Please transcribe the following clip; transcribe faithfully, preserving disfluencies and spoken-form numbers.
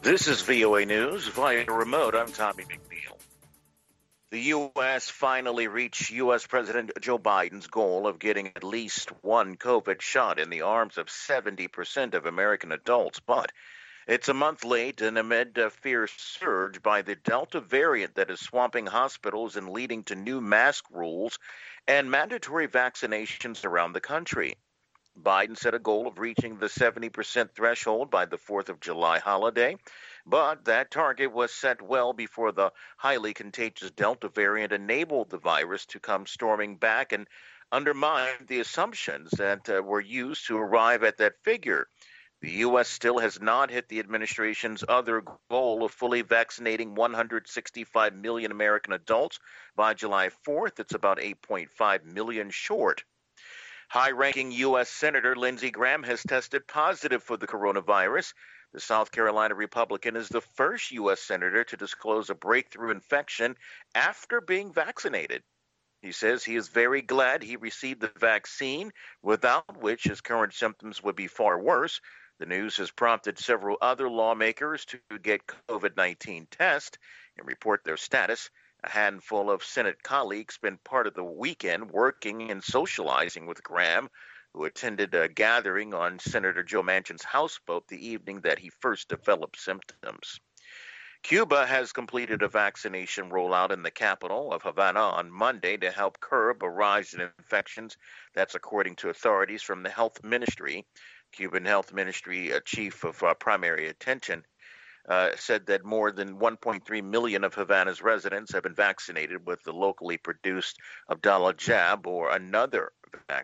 This is V O A News via remote. I'm Tommy McNeil. The U S finally reached U S. President Joe Biden's goal of getting at least one COVID shot in the arms of seventy percent of American adults, but it's a month late and amid a fierce surge by the Delta variant that is swamping hospitals and leading to new mask rules and mandatory vaccinations around the country. Biden set a goal of reaching the seventy percent threshold by the fourth of July holiday, but that target was set well before the highly contagious Delta variant enabled the virus to come storming back and undermine the assumptions that uh, were used to arrive at that figure. The U S still has not hit the administration's other goal of fully vaccinating one hundred sixty-five million American adults by July fourth. It's about eight point five million short. High-ranking U S. Senator Lindsey Graham has tested positive for the coronavirus. The South Carolina Republican is the first U S senator to disclose a breakthrough infection after being vaccinated. He says he is very glad he received the vaccine, without which his current symptoms would be far worse. The news has prompted several other lawmakers to get COVID nineteen tests and report their status. A handful of Senate colleagues spent part of the weekend working and socializing with Graham, who attended a gathering on Senator Joe Manchin's houseboat the evening that he first developed symptoms. Cuba has completed a vaccination rollout in the capital of Havana on Monday to help curb a rise in infections. That's according to authorities from the health ministry. Cuban Health Ministry uh, Chief of uh, Primary Attention uh, said that more than one point three million of Havana's residents have been vaccinated with the locally produced Abdallah jab or another vaccine.